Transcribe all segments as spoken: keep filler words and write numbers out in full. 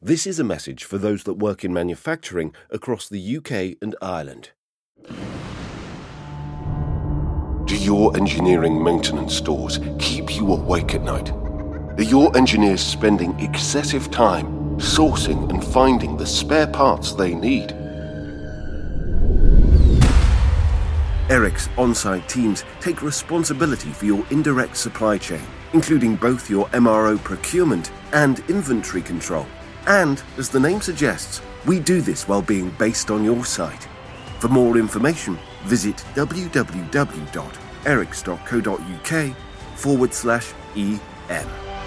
This is a message for those that work in manufacturing across the U K and Ireland. Do your engineering maintenance stores keep you awake at night? Are your engineers spending excessive time sourcing and finding the spare parts they need? Eric's on-site teams take responsibility for your indirect supply chain, including both your M R O procurement and inventory control. And, as the name suggests, we do this while being based on your site. For more information, visit www.erics.co.uk forward slash EM.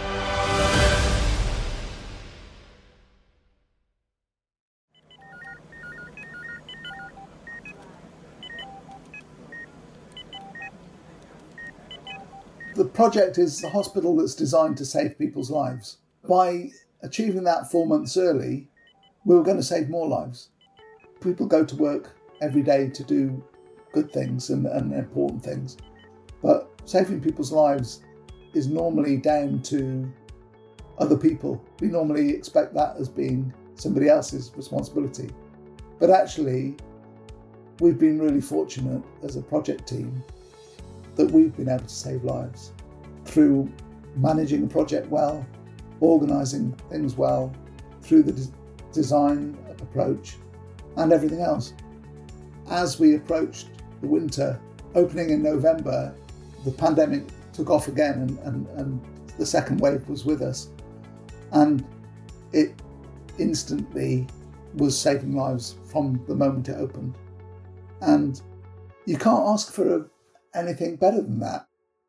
The project is a hospital that's designed to save people's lives. By achieving that four months early, we were going to save more lives. People go to work every day to do good things and, and important things, but saving people's lives is normally down to other people. We normally expect that as being somebody else's responsibility. But actually, we've been really fortunate as a project team that we've been able to save lives through managing the project well, organising things well, through the des- design approach and everything else. As we approached the winter, opening in November, the pandemic took off again and, and, and the second wave was with us. And it instantly was saving lives from the moment it opened. And you can't ask for a, anything better than that.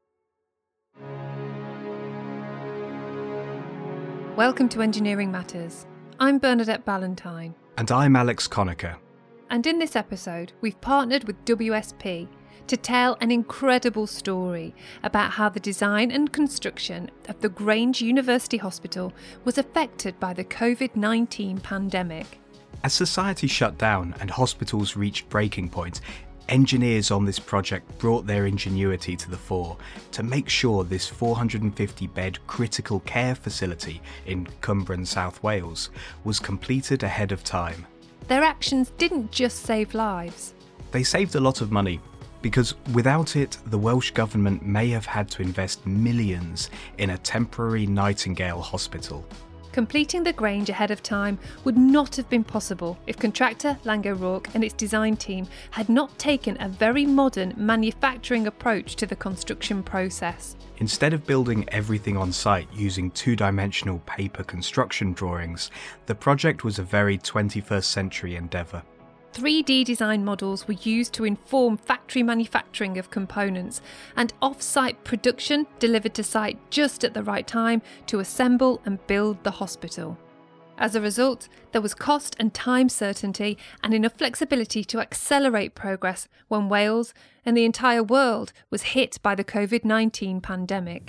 Welcome to Engineering Matters. I'm Bernadette Ballantyne. And I'm Alex Conacher. And in this episode, we've partnered with W S P to tell an incredible story about how the design and construction of the Grange University Hospital was affected by the covid nineteen pandemic. As society shut down and hospitals reached breaking point, engineers on this project brought their ingenuity to the fore to make sure this four hundred fifty bed critical care facility in Cumbran, South Wales, was completed ahead of time. Their actions didn't just save lives. They saved a lot of money, because without it, the Welsh Government may have had to invest millions in a temporary Nightingale hospital. Completing the Grange ahead of time would not have been possible if contractor Laing O'Rourke and its design team had not taken a very modern manufacturing approach to the construction process. Instead of building everything on site using two-dimensional paper construction drawings, the project was a very twenty-first century endeavour. three D design models were used to inform factory manufacturing of components, and off-site production delivered to site just at the right time to assemble and build the hospital. As a result, there was cost and time certainty and enough flexibility to accelerate progress when Wales and the entire world was hit by the covid nineteen pandemic.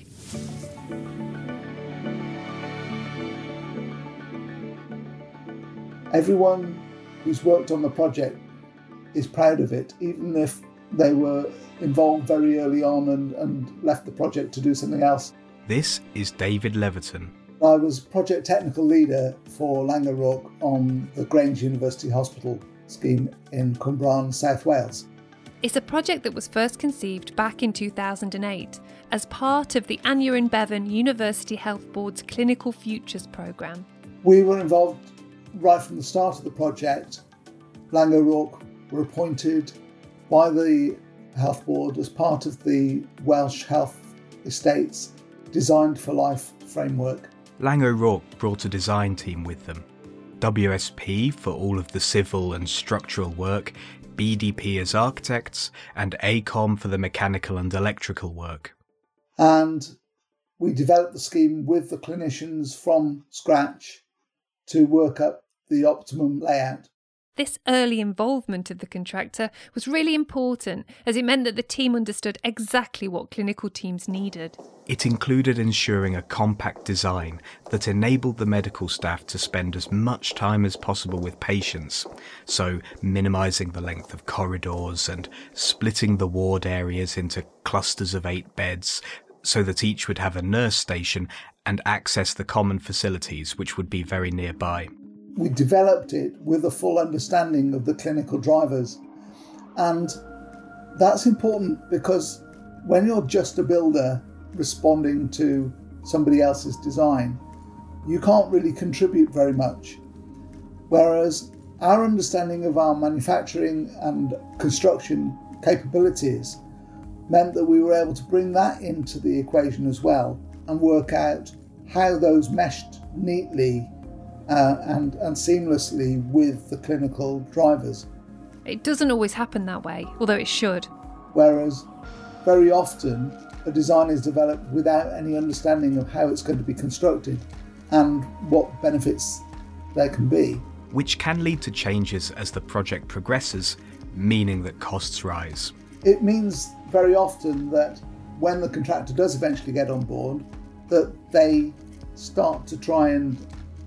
Everyone who's worked on the project is proud of it, even if they were involved very early on and, and left the project to do something else. This is David Leverton. I was project technical leader for Laing O'Rourke on the Grange University Hospital scheme in Cumbran, South Wales. It's a project that was first conceived back in two thousand eight as part of the Aneurin Bevan University Health Board's Clinical Futures programme. We were involved right from the start of the project. Laing O'Rourke were appointed by the Health Board as part of the Welsh Health Estates Designed for Life framework. Laing O'Rourke brought a design team with them. W S P for all of the civil and structural work, B D P as architects, and A COM for the mechanical and electrical work. And we developed the scheme with the clinicians from scratch to work up the optimum layout. This early involvement of the contractor was really important, as it meant that the team understood exactly what clinical teams needed. It included ensuring a compact design that enabled the medical staff to spend as much time as possible with patients, so minimising the length of corridors and splitting the ward areas into clusters of eight beds so that each would have a nurse station and access the common facilities which would be very nearby. We developed it with a full understanding of the clinical drivers. And that's important because when you're just a builder responding to somebody else's design, you can't really contribute very much. Whereas our understanding of our manufacturing and construction capabilities meant that we were able to bring that into the equation as well and work out how those meshed neatly uh, and, and seamlessly with the clinical drivers. It doesn't always happen that way, although it should. Whereas very often a design is developed without any understanding of how it's going to be constructed and what benefits there can be. Which can lead to changes as the project progresses, meaning that costs rise. It means very often that when the contractor does eventually get on board, that they start to try and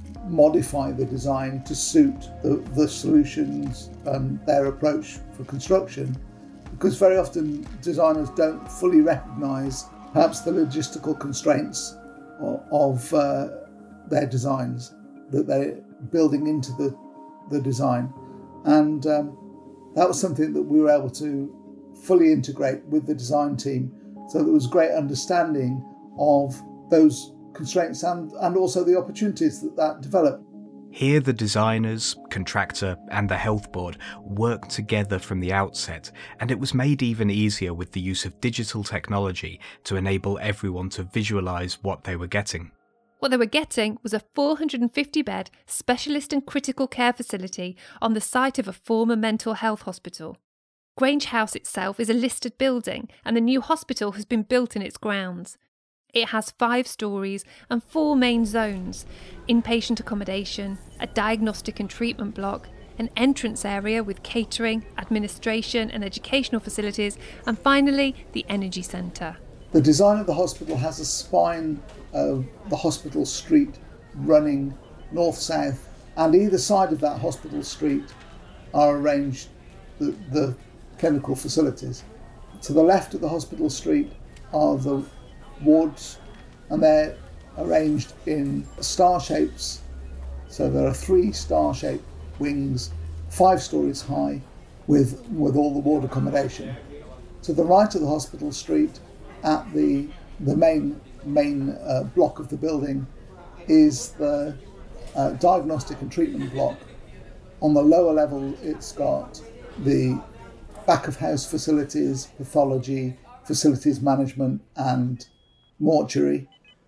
modify the design to suit the, the solutions and their approach for construction, because very often designers don't fully recognise perhaps the logistical constraints of, of uh, their designs that they're building into the, the design. And um, that was something that we were able to fully integrate with the design team, so there was great understanding of those constraints and, and also the opportunities that that developed. Here the designers, contractor and the health board worked together from the outset, and it was made even easier with the use of digital technology to enable everyone to visualise what they were getting. What they were getting was a four hundred fifty bed specialist and critical care facility on the site of a former mental health hospital. Grange House itself is a listed building, and the new hospital has been built in its grounds. It has five storeys and four main zones: inpatient accommodation, a diagnostic and treatment block, an entrance area with catering, administration and educational facilities, and finally the energy centre. The design of the hospital has a spine of the hospital street running north-south, and either side of that hospital street are arranged the, the clinical facilities. To the left of the hospital street are the wards, and they're arranged in star shapes. So there are three star-shaped wings, five stories high, with, with all the ward accommodation. To the right of the hospital street, at the the main main uh, block of the building, is the uh, diagnostic and treatment block. On the lower level, it's got the back of house facilities, pathology, facilities management, and mortuary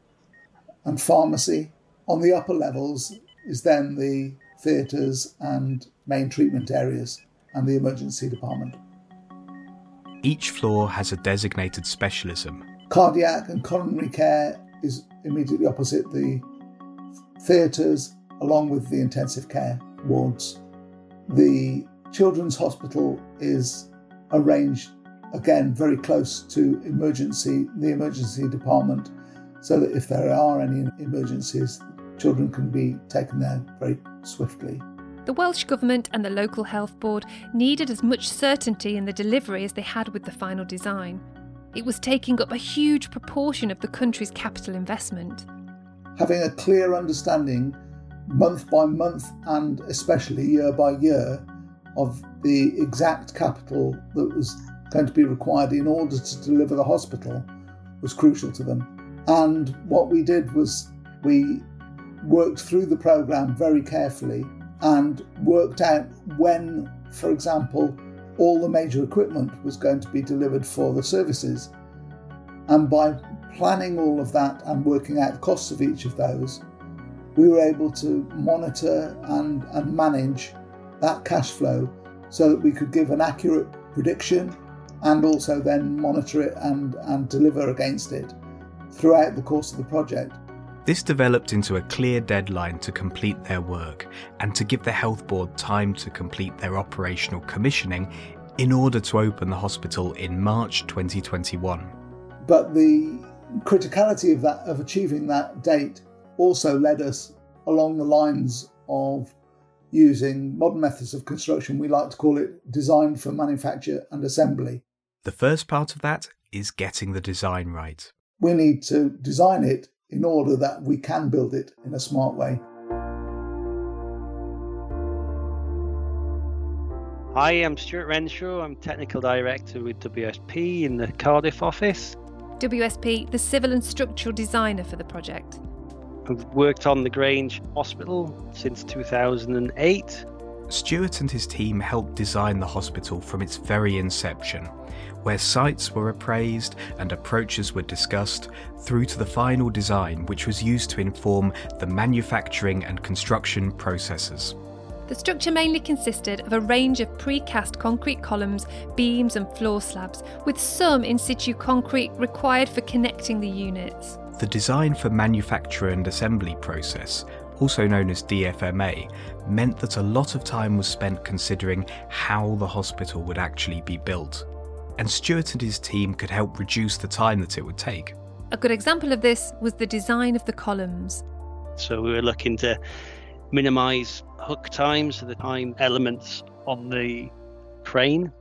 and pharmacy. On the upper levels is then the theatres and main treatment areas and the emergency department. Each floor has a designated specialism. Cardiac and coronary care is immediately opposite the theatres, along with the intensive care wards. The children's hospital is arranged, again, very close to emergency, the emergency department, so that if there are any emergencies, children can be taken there very swiftly. The Welsh Government and the local health board needed as much certainty in the delivery as they had with the final design. It was taking up a huge proportion of the country's capital investment. Having a clear understanding, month by month and especially year by year, of the exact capital that was going to be required in order to deliver the hospital was crucial to them. And what we did was we worked through the programme very carefully and worked out when, for example, all the major equipment was going to be delivered for the services. And by planning all of that and working out the costs of each of those, we were able to monitor and, and manage that cash flow so that we could give an accurate prediction and also then monitor it and, and deliver against it throughout the course of the project. This developed into a clear deadline to complete their work and to give the health board time to complete their operational commissioning in order to open the hospital in March twenty twenty-one. But the criticality of that, of achieving that date, also led us along the lines of using modern methods of construction. We like to call it design for manufacture and assembly. The first part of that is getting the design right. We need to design it in order that we can build it in a smart way. Hi, I'm Stuart Renshaw. I'm Technical Director with W S P in the Cardiff office. W S P, the civil and structural designer for the project. I've worked on the Grange Hospital since two thousand eight. Stuart and his team helped design the hospital from its very inception, where sites were appraised and approaches were discussed, through to the final design, which was used to inform the manufacturing and construction processes. The structure mainly consisted of a range of precast concrete columns, beams and floor slabs, with some in situ concrete required for connecting the units. The design for manufacture and assembly process, also known as D F M A, meant that a lot of time was spent considering how the hospital would actually be built. And Stuart and his team could help reduce the time that it would take. A good example of this was the design of the columns. So we were looking to minimise hook times, so the time elements on the crane.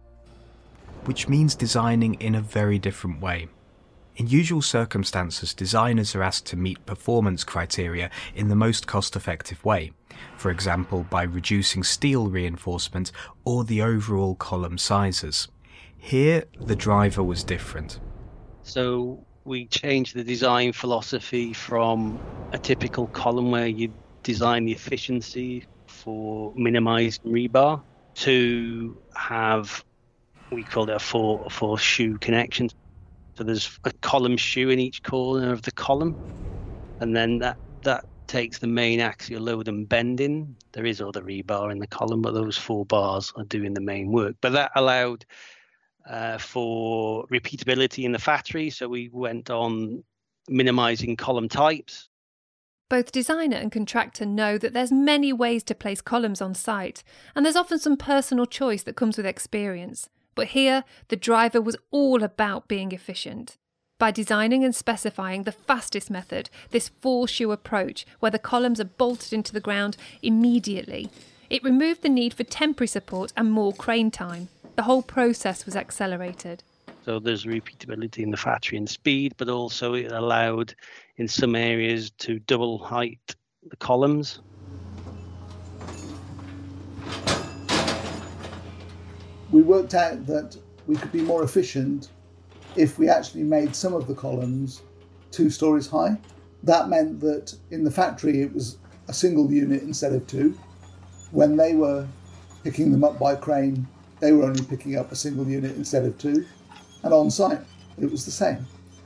Which means designing in a very different way. In usual circumstances, designers are asked to meet performance criteria in the most cost-effective way, for example by reducing steel reinforcement or the overall column sizes. Here, the driver was different. So we changed the design philosophy from a typical column where you design the efficiency for minimising rebar to have, we called it a four, a four shoe connection. So there's a column shoe in each corner of the column, and then that, that takes the main axial load and bending. There is other rebar in the column, but those four bars are doing the main work. But that allowed uh, for repeatability in the factory, so we went on minimising column types. Both designer and contractor know that there's many ways to place columns on site, and there's often some personal choice that comes with experience. But here, the driver was all about being efficient. By designing and specifying the fastest method, this four-shoe approach, where the columns are bolted into the ground immediately, it removed the need for temporary support and more crane time. The whole process was accelerated. So there's repeatability in the factory and speed, but also it allowed in some areas to double height the columns. We worked out that we could be more efficient if we actually made some of the columns two stories high. That meant that in the factory it was a single unit instead of two. When they were picking them up by crane, they were only picking up a single unit instead of two. And on site, it was the same.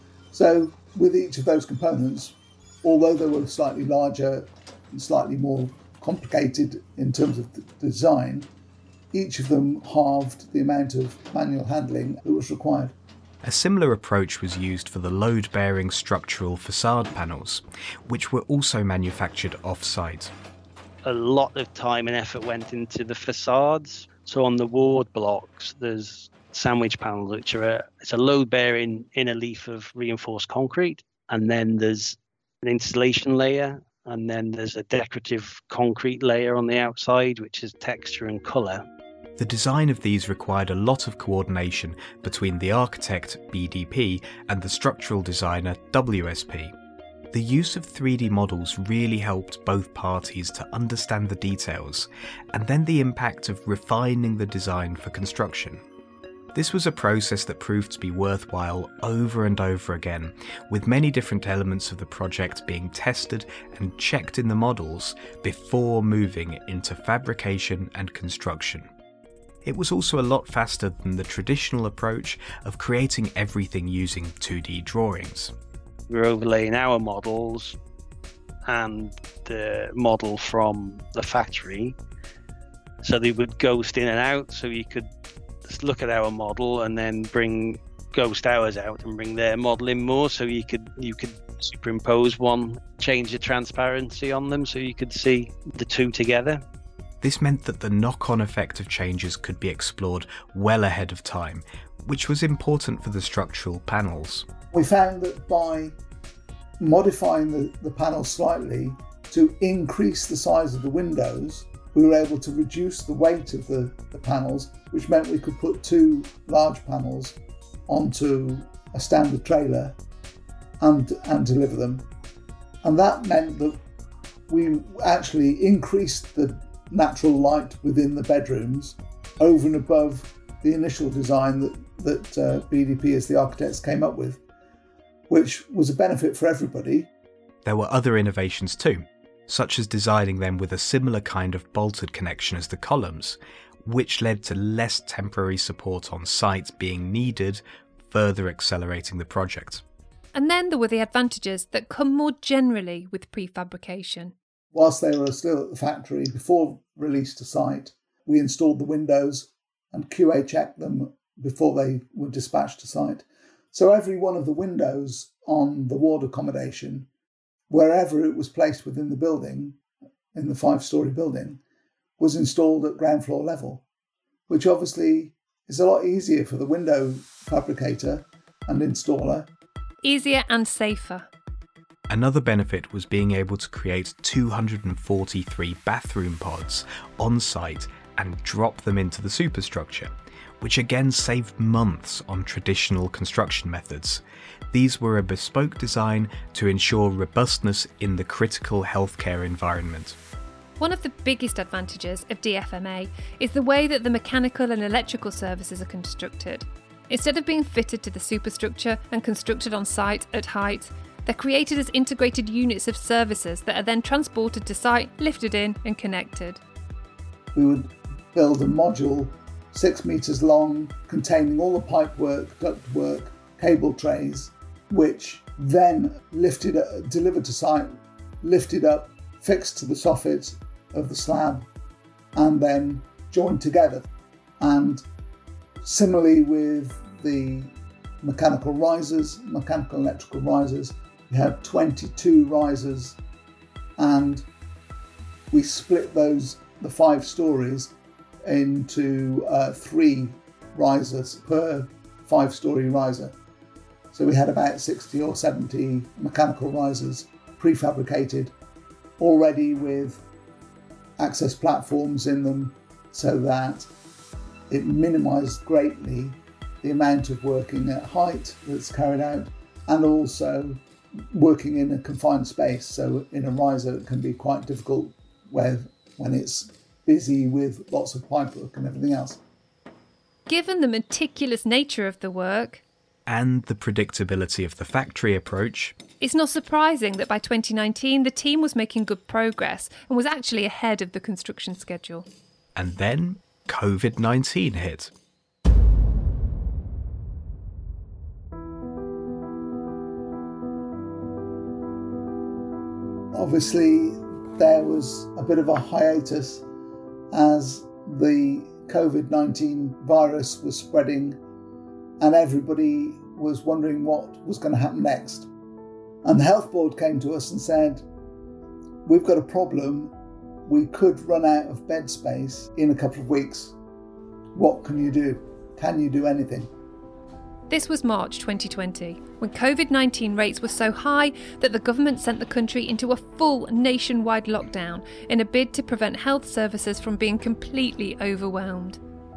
So with each of those components, although they were slightly larger and slightly more complicated in terms of the design, each of them halved the amount of manual handling that was required. A similar approach was used for the load-bearing structural facade panels, which were also manufactured off-site. A lot of time and effort went into the facades. So on the ward blocks, there's sandwich panels, which are a, it's a load-bearing inner leaf of reinforced concrete, and then there's an installation layer, and then there's a decorative concrete layer on the outside, which is texture and colour. The design of these required a lot of coordination between the architect, B D P, and the structural designer, W S P. The use of three D models really helped both parties to understand the details, and then the impact of refining the design for construction. This was a process that proved to be worthwhile over and over again, with many different elements of the project being tested and checked in the models before moving into fabrication and construction. It was also a lot faster than the traditional approach of creating everything using two D drawings. We were overlaying our models and the model from the factory, so they would ghost in and out, so you could just look at our model and then bring ghost ours out and bring their model in more, so you could you could superimpose one, change the transparency on them so you could see the two together. This meant that the knock-on effect of changes could be explored well ahead of time, which was important for the structural panels. We found that by modifying the, the panels slightly to increase the size of the windows, we were able to reduce the weight of the, the panels, which meant we could put two large panels onto a standard trailer and, and deliver them. And that meant that we actually increased the natural light within the bedrooms over and above the initial design that, that uh, B D P as the architects came up with, which was a benefit for everybody. There were other innovations too, such as designing them with a similar kind of bolted connection as the columns, which led to less temporary support on site being needed, further accelerating the project. And then there were the advantages that come more generally with prefabrication. Whilst they were still at the factory, before release to site, we installed the windows and Q A checked them before they were dispatched to site. So every one of the windows on the ward accommodation, wherever it was placed within the building, in the five-storey building, was installed at ground floor level, which obviously is a lot easier for the window fabricator and installer. Easier and safer. Another benefit was being able to create two hundred forty-three bathroom pods on site and drop them into the superstructure, which again saved months on traditional construction methods. These were a bespoke design to ensure robustness in the critical healthcare environment. One of the biggest advantages of D F M A is the way that the mechanical and electrical services are constructed. Instead of being fitted to the superstructure and constructed on site at height, they're created as integrated units of services that are then transported to site, lifted in and connected. We would build a module six metres long, containing all the pipe work, duct work, cable trays, which then lifted, uh, delivered to site, lifted up, fixed to the soffit of the slab, and then joined together. And similarly with the mechanical risers, mechanical and electrical risers, we had twenty-two risers, and we split those, the five stories, into uh, three risers per five-storey riser. So we had about sixty or seventy mechanical risers prefabricated, already with access platforms in them, so that it minimised greatly the amount of working at height that's carried out, and also working in a confined space. So in a riser it can be quite difficult where, when it's busy with lots of pipe work and everything else. Given the meticulous nature of the work and the predictability of the factory approach, it's not surprising that by twenty nineteen the team was making good progress and was actually ahead of the construction schedule. And then covid nineteen hit. Obviously, there was a bit of a hiatus as the covid nineteen virus was spreading and everybody was wondering what was going to happen next. And the health board came to us and said, we've got a problem. We could run out of bed space in a couple of weeks. What can you do? Can you do anything? This was March twenty twenty, when covid nineteen rates were so high that the government sent the country into a full nationwide lockdown in a bid to prevent health services from being completely overwhelmed.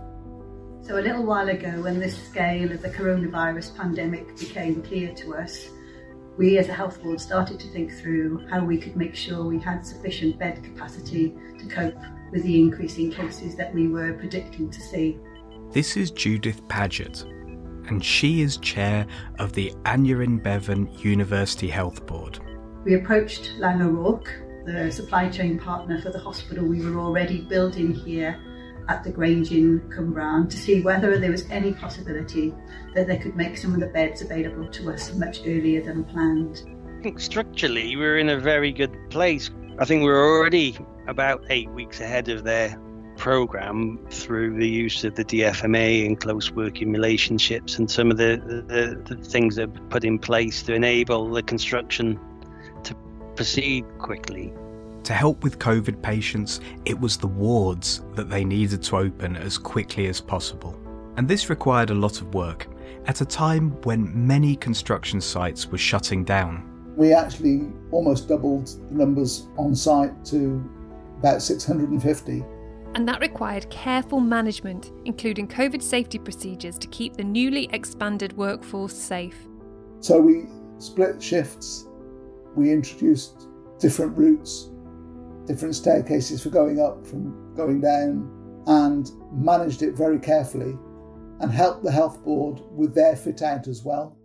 So a little while ago, when the scale of the coronavirus pandemic became clear to us, we as a health board started to think through how we could make sure we had sufficient bed capacity to cope with the increasing cases that we were predicting to see. This is Judith Paget, and she is chair of the Aneurin Bevan University Health Board. We approached Lang O'Rourke, the supply chain partner for the hospital we were already building here at the Grange in Cwmbran, to see whether there was any possibility that they could make some of the beds available to us much earlier than planned. I think structurally we're in a very good place. I think we're already about eight weeks ahead of their programme through the use of the D F M A and close working relationships and some of the, the, the things that are put in place to enable the construction to proceed quickly. To help with COVID patients, it was the wards that they needed to open as quickly as possible. And this required a lot of work, at a time when many construction sites were shutting down. We actually almost doubled the numbers on site to about six hundred fifty. And that required careful management, including COVID safety procedures to keep the newly expanded workforce safe. So we split shifts. We introduced different routes, different staircases for going up from going down, and managed it very carefully and helped the health board with their fit out as well.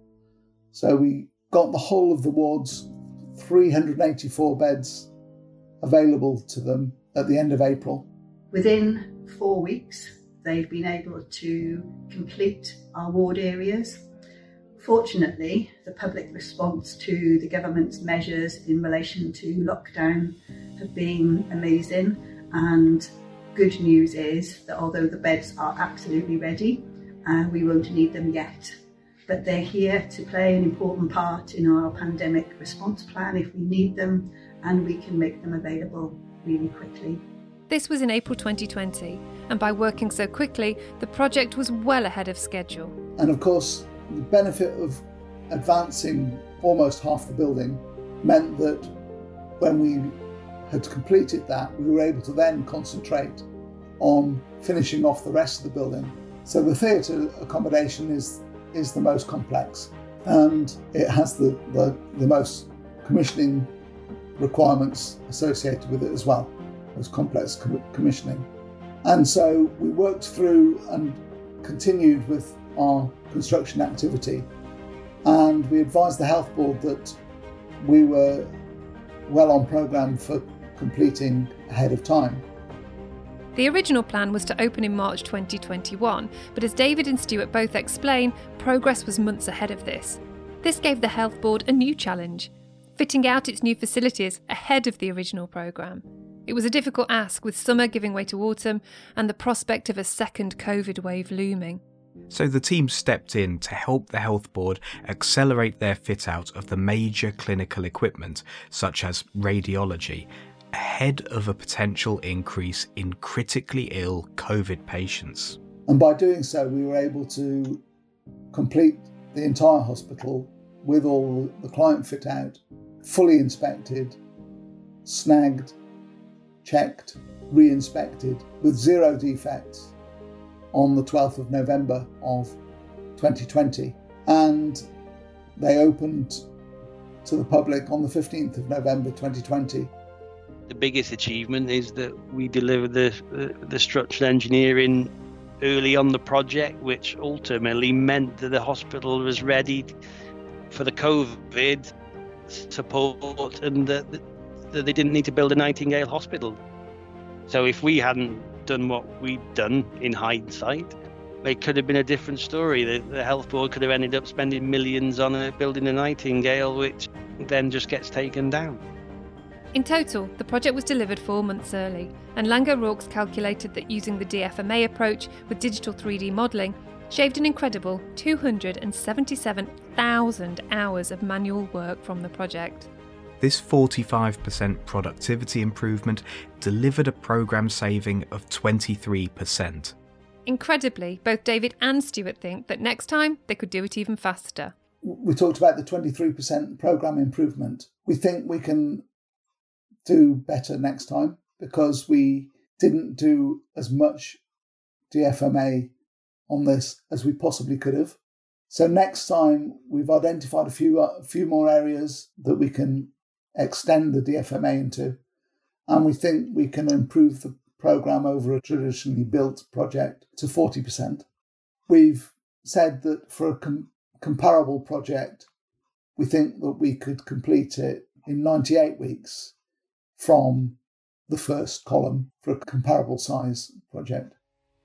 So we got the whole of the wards, three hundred eighty-four beds available to them at the end of April. Within four weeks, they've been able to complete our ward areas. Fortunately, the public response to the government's measures in relation to lockdown have been amazing, and good news is that although the beds are absolutely ready, uh, we won't need them yet. But they're here to play an important part in our pandemic response plan if we need them, and we can make them available really quickly. This was in April twenty twenty, and by working so quickly, the project was well ahead of schedule. And of course, the benefit of advancing almost half the building meant that when we had completed that, we were able to then concentrate on finishing off the rest of the building. So the theatre accommodation is is the most complex, and it has the, the, the most commissioning requirements associated with it as well, most complex com- commissioning. And so we worked through and continued with our construction activity, and we advised the health board that we were well on programme for completing ahead of time. The original plan was to open in March twenty twenty-one, but as David and Stuart both explain, progress was months ahead of this. This gave the health board a new challenge, fitting out its new facilities ahead of the original programme. It was a difficult ask, with summer giving way to autumn and the prospect of a second COVID wave looming. So the team stepped in to help the health board accelerate their fit out of the major clinical equipment, such as radiology, ahead of a potential increase in critically ill COVID patients. And by doing so, we were able to complete the entire hospital with all the client fit out, fully inspected, snagged, checked, re-inspected with zero defects on the twelfth of November of twenty twenty. And they opened to the public on the fifteenth of November twenty twenty. The biggest achievement is that we delivered the, the, the structural engineering early on the project, which ultimately meant that the hospital was ready for the COVID support, and that, that they didn't need to build a Nightingale hospital. So if we hadn't done what we'd done in hindsight, it could have been a different story. The, the health board could have ended up spending millions on a, building a Nightingale, which then just gets taken down. In total, the project was delivered four months early, and Laing O'Rourke's calculated that using the D F M A approach with digital three D modelling shaved an incredible two hundred seventy-seven thousand hours of manual work from the project. This forty-five percent productivity improvement delivered a programme saving of twenty-three percent. Incredibly, both David and Stuart think that next time they could do it even faster. We talked about the twenty-three percent programme improvement. We think we can do better next time because we didn't do as much D F M A on this as we possibly could have. So next time we've identified a few a few more areas that we can extend the D F M A into, and we think we can improve the programme over a traditionally built project to forty percent. We've said that for a com- comparable project, we think that we could complete it in ninety-eight weeks from the first column for a comparable size project.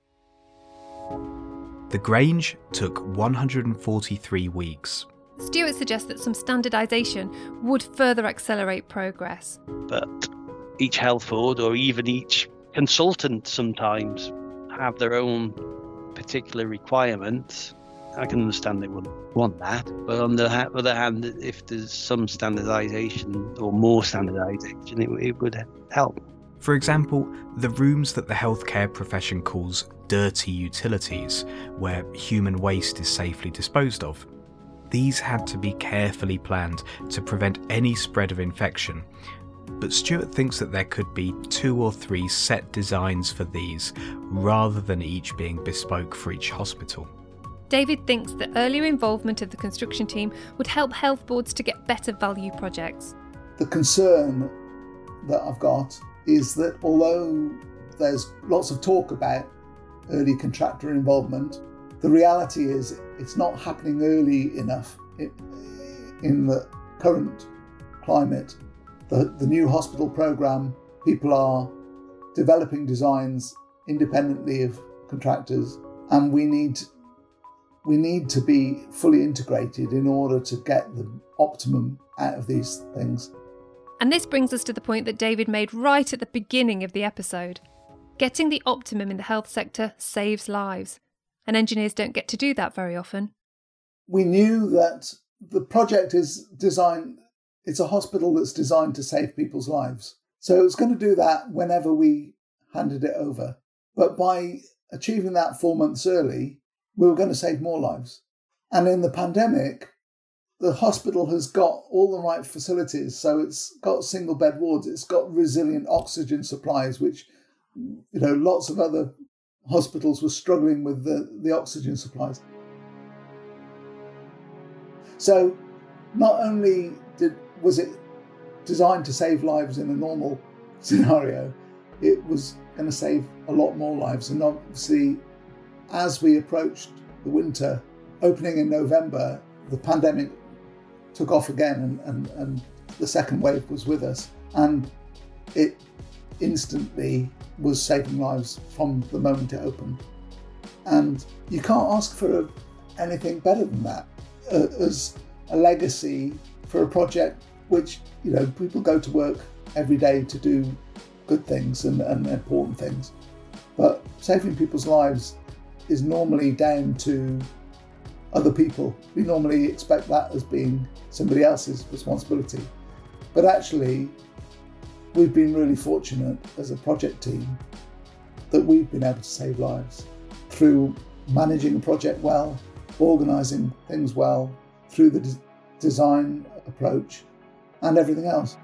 The Grange took one hundred forty-three weeks. Stuart suggests that some standardisation would further accelerate progress. But each health board, or even each consultant, sometimes have their own particular requirements. I can understand they wouldn't want that, but on the other hand, if there's some standardisation or more standardisation, it, it would help. For example, the rooms that the healthcare profession calls dirty utilities, where human waste is safely disposed of. These had to be carefully planned to prevent any spread of infection, but Stuart thinks that there could be two or three set designs for these, rather than each being bespoke for each hospital. David thinks that earlier involvement of the construction team would help health boards to get better value projects. The concern that I've got is that although there's lots of talk about early contractor involvement, the reality is it's not happening early enough in the current climate. The, the new hospital programme, people are developing designs independently of contractors, and we need we need to be fully integrated in order to get the optimum out of these things. And this brings us to the point that David made right at the beginning of the episode. Getting the optimum in the health sector saves lives, and engineers don't get to do that very often. We knew that the project is designed, it's a hospital that's designed to save people's lives. So it's going to do that whenever we handed it over. But by achieving that four months early, we were going to save more lives. And in the pandemic, the hospital has got all the right facilities. So it's got single bed wards, it's got resilient oxygen supplies, which, you know, lots of other hospitals were struggling with the, the oxygen supplies. So not only did was it designed to save lives in a normal scenario, it was going to save a lot more lives. And obviously, as we approached the winter, opening in November, the pandemic took off again, and, and, and the second wave was with us. And it instantly was saving lives from the moment it opened. And you can't ask for anything better than that uh, as a legacy for a project which, you know, people go to work every day to do good things and, and important things. But saving people's lives is normally down to other people. We normally expect that as being somebody else's responsibility. But actually, we've been really fortunate as a project team that we've been able to save lives through managing a project well, organising things well, through the des- design approach and everything else.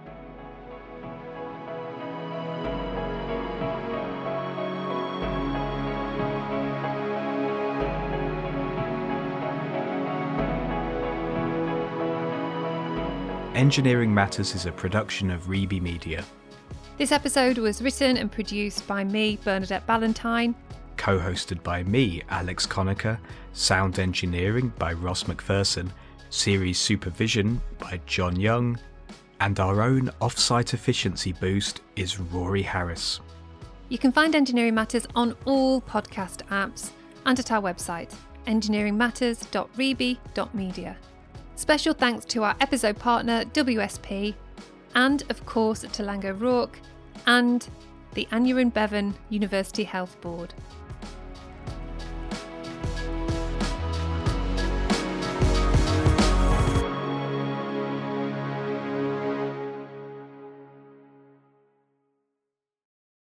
Engineering Matters is a production of Reby Media. This episode was written and produced by me, Bernadette Ballantyne. Co-hosted by me, Alex Conacher. Sound engineering by Ross McPherson. Series supervision by John Young. And our own off-site efficiency boost is Rory Harris. You can find Engineering Matters on all podcast apps and at our website, engineering matters dot reby dot media. Special thanks to our episode partner, W S P, and of course to Laing O'Rourke and the Aneurin Bevan University Health Board.